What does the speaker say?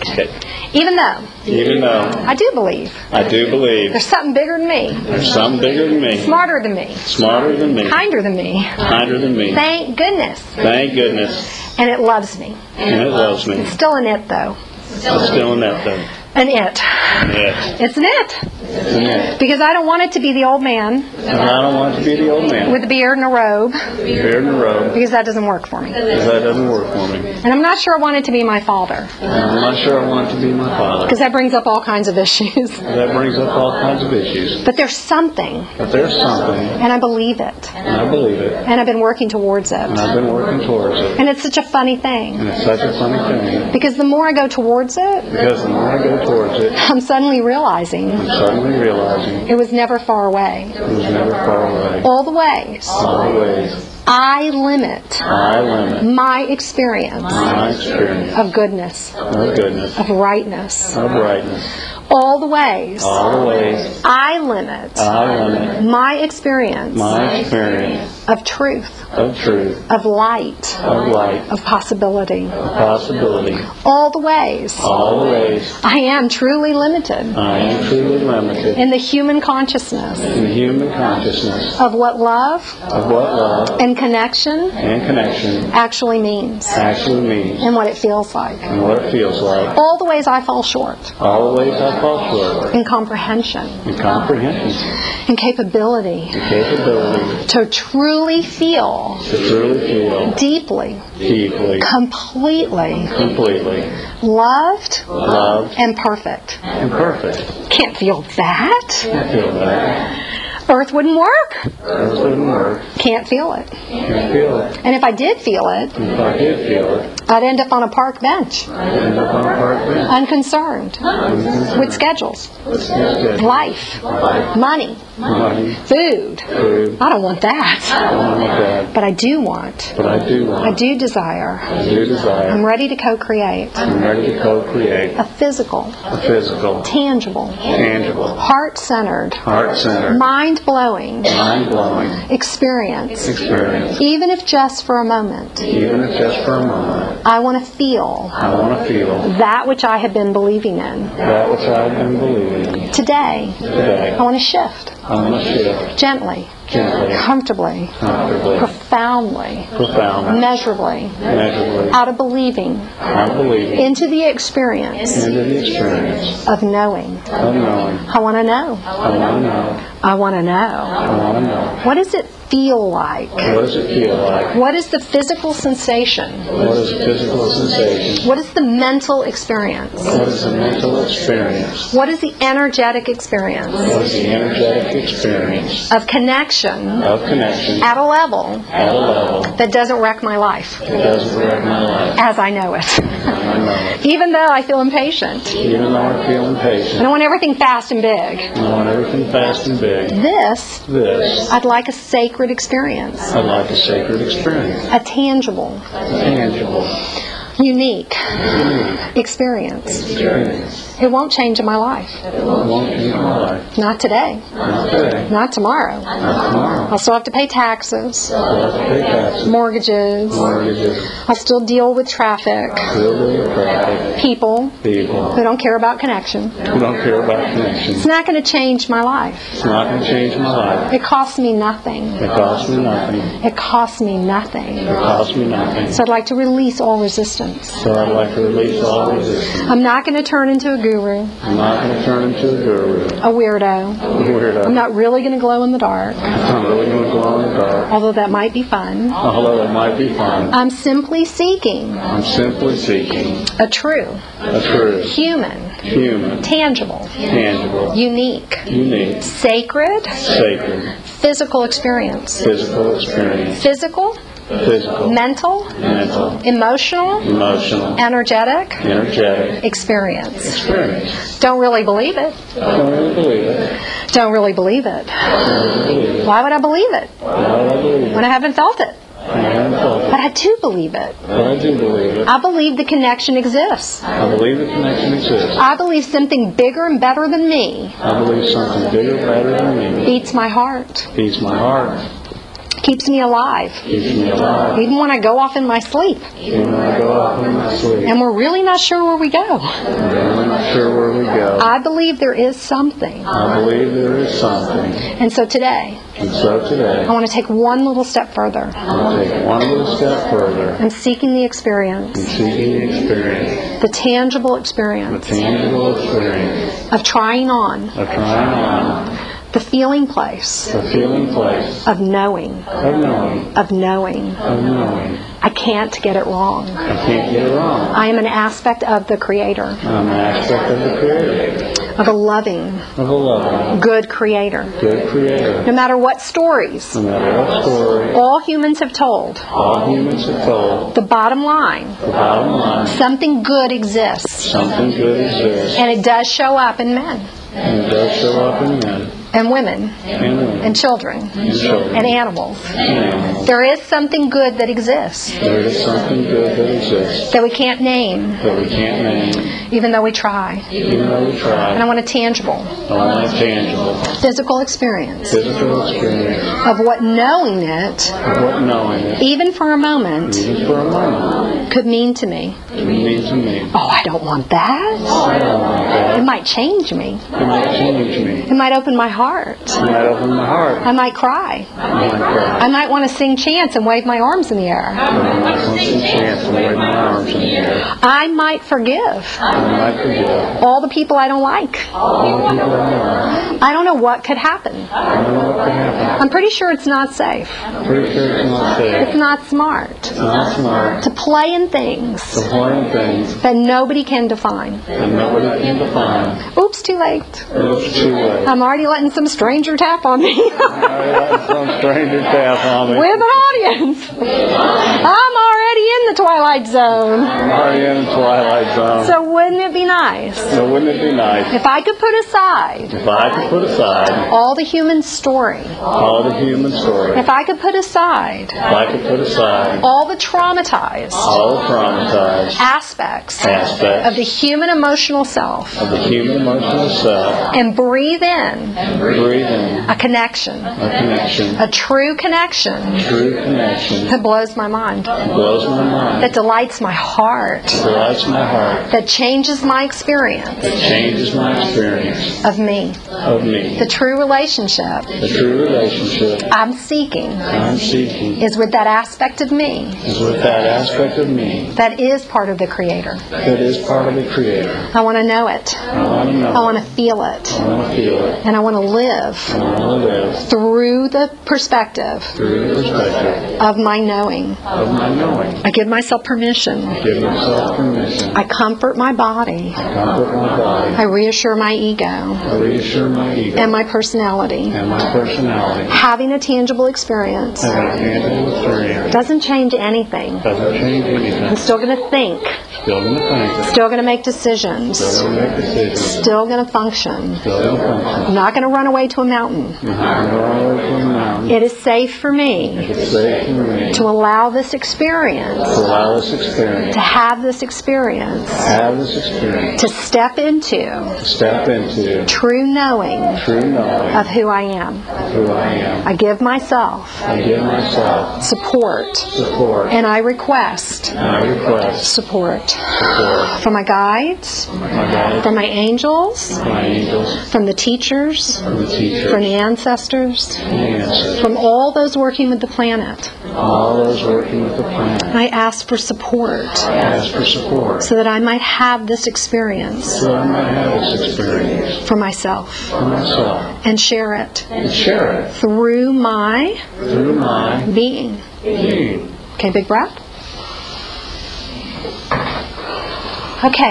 Okay. Even though I do believe there's something bigger than me. There's something bigger than me. Smarter than me. Smarter than me. Kinder than me. Kinder than me. Thank goodness. Thank goodness. And it loves me. And it loves me. It's still an it, though. It's still an it, though. An it. It's an it. It's an it. Because I don't want it to be the old man. And I don't want it to be the old man. With a beard and a robe. Beard and a robe. Because that doesn't work for me. Because that doesn't work for me. And I'm not sure I want it to be my father. And I'm not sure I want it to be my father. Because that brings up all kinds of issues. That brings up all kinds of issues. But there's something. But there's something. And I believe it. And I believe it. And I've been working towards it. And I've been working towards it. And it's such a funny thing. And it's such a funny thing. Because the more I go towards it, I'm suddenly realizing it was never far away. All the ways. I limit my experience of goodness, of rightness. All the ways I limit my experience of truth, of light, of possibility. All the ways I am truly limited in the human consciousness of what love and connection actually means and what it feels like. All the ways I fall short. In comprehension. In capability. To truly feel. Deeply. Completely. Loved. And perfect. Can't feel that. Earth wouldn't work. Can't feel it. And if I did feel it, I'd end up on a park bench. Unconcerned. With schedules. Life. Money. Food. I don't want that. But I do want. I do desire. I'm ready to co-create. A physical. Tangible. Heart-centered. Mind-blowing experience. Even if just for a moment. I want to feel that which I have been believing in. Today, I want to shift. Gently. Comfortably. Profoundly. Measurably. Out of believing. Into the experience of knowing. I want to know. I want to know. What does it feel like? What is the physical sensation? What is the mental experience? What is the energetic experience? Of connection at a level that doesn't wreck my life as I know it. Even though I feel impatient. And I want everything fast and big. This, I'd like a sacred experience. A tangible. Unique experience. It won't change in my life. Not today. Not tomorrow. I'll still have to pay taxes. Mortgages. I'll still deal with traffic. People who don't care about connection. It's not going to change my life. It costs me nothing. It costs me nothing. So I'd like to release all resistance. I'm not going to turn into a guru. A weirdo. I'm not really going to glow in the dark. Although that might be fun. I'm simply seeking. A true. Human. Tangible. Unique. Sacred. Physical experience. Physical. Mental. Emotional. Energetic. Experience. Don't really believe it. Why would I believe it? When I haven't felt it. But I do believe it. I believe the connection exists. I believe something bigger and better than me. Beats my heart. Keeps me alive. Keeps me alive. Even when I go off in my sleep. Even when I go off in my sleep. And we're really not sure where we go. I'm really not sure where we go. I believe there is something. I believe there is something. And so today, And so today, I want to take one little step further. I'll take one little step further. I'm seeking the experience, And seeking the experience. the tangible The experience tangible experience. of trying on, Of trying on. the feeling place The feeling place. of knowing, Of knowing. of knowing. Of knowing. I can't get it wrong. I can't get it wrong. I am an aspect of the Creator, I'm an aspect of the Creator. of a loving, Of a loving, good Creator. good Creator. No matter what stories No matter what story all humans have told, all humans have told, the bottom line, the bottom line, something good exists. something good exists. And it does show up in men And it does show up in men and women and women and children and children and animals. and animals. There is something good that exists There is something good that exists that we can't name, that we can't name, even though we try. even though we And try. I want a tangible, I want a tangible, physical experience physical experience of what knowing it, of what knowing it, even for a moment, even for a moment, could mean to me. can mean to me. Oh, I don't want that. I don't want that. It might change me. It might change me. It might open my heart. It might open my heart. I might cry. I might cry. I might want to sing chants and wave my arms in the air. I might want some chance and wave my arms in the air. I might forgive I might forgive all the people I don't like. all the people I know. I don't know what could happen. I don't know what could happen. I'm pretty sure it's not safe. Pretty sure it's not safe. It's not smart It's not smart to play in things to play in things that nobody can define. that nobody can define. Oops, too late. It's too late. I'm already letting some stranger tap on me. I let some stranger tap on me. With an audience. I'm already in the twilight zone. I'm already in the twilight zone. So wouldn't it be nice So wouldn't it be nice if I could put aside if I could put aside all the human story? all the human story? If I could put aside If I could put aside all the traumatized all the traumatized aspects aspects of the human emotional self of the human emotional self and breathe in breathe in a connection, a connection, a true connection true connection that blows my mind, blows my mind, that delights my heart, delights my heart, that changes my experience that changes my experience of me. of me. The true relationship The true relationship I'm seeking I'm seeking is with that aspect of me is with that aspect of me that is part of the Creator. that is part of the Creator. I want to know it. I want to know. I want to feel it. I want to feel it. And I want to live I want to live through the perspective through the perspective of my knowing. of my knowing. I give myself permission. Give myself permission. I comfort my body. Comfort my body. I reassure my ego I reassure my ego and my personality. and my personality. Having a tangible experience And a tangible experience doesn't change anything. doesn't change anything. I'm still going to think, Still going to think. still going to make decisions, Still going to make decisions. still going to function. Still going to function. I'm not going to run away to a mountain. I'm not going to run away from the mountain. It is safe for me It's safe for me to allow this experience, to allow this experience, to have this experience, have this experience, to step into to step into true knowing true knowing of who I am. of who I am. I give myself I give myself support support and I request and I request support support from my guides, from my guides, from my angels, my angels, from the teachers, from the teachers, from the ancestors, and the ancestors, from all those working with the planet. all those working with the planet. I ask for support I ask for support so that I might have this experience so I might have this experience for myself for myself and share it and share it through my through my being. being. Okay, big breath. Okay.